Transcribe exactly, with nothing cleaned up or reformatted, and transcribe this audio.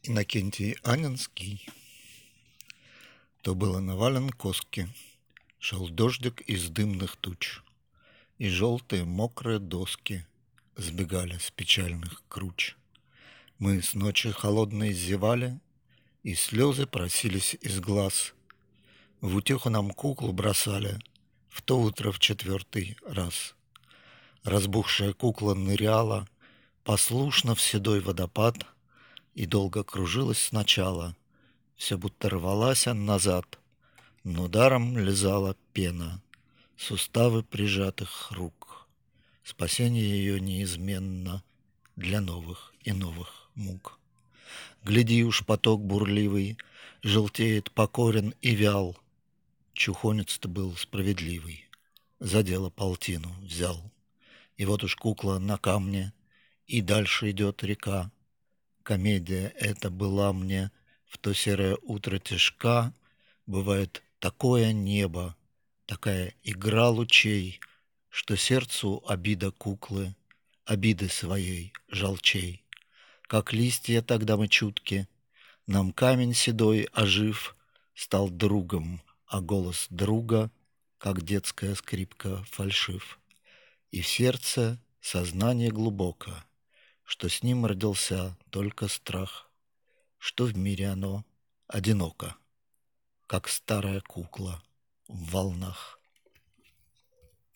Иннокентий Анинский. То было навален коски, шел дождик из дымных туч, и желтые мокрые доски сбегали с печальных круч. Мы с ночи холодной зевали, и слезы просились из глаз. В утеху нам куклу бросали в то утро в четвертый раз. Разбухшая кукла ныряла послушно в седой водопад и долго кружилась сначала, все будто рвалась назад, но даром лизала пена суставы прижатых рук. Спасение ее неизменно для новых и новых мук. Гляди уж, поток бурливый желтеет, покорен и вял. Чухонец-то был справедливый, за дело полтину взял. И вот уж кукла на камне, и дальше идет река. Комедия эта была мне в то серое утро тяжка. Бывает такое небо, такая игра лучей, что сердцу обида куклы, обиды своей жалчей. Как листья тогда мы чутки, нам камень седой, ожив, стал другом, а голос друга, как детская скрипка, фальшив. И в сердце сознание глубоко, что с ним родился только страх, что в мире оно одиноко, как старая кукла в волнах.